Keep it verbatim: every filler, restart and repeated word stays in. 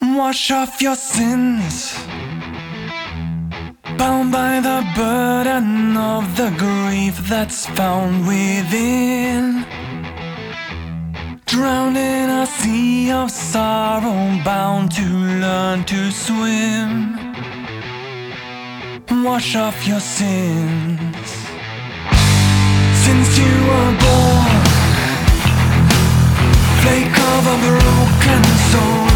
Wash off your sins, bound by the burden of the grief that's found within. Drowned in a sea of sorrow, bound to learn to swim. Wash off your sins. Since you were born, flake of a broken soul,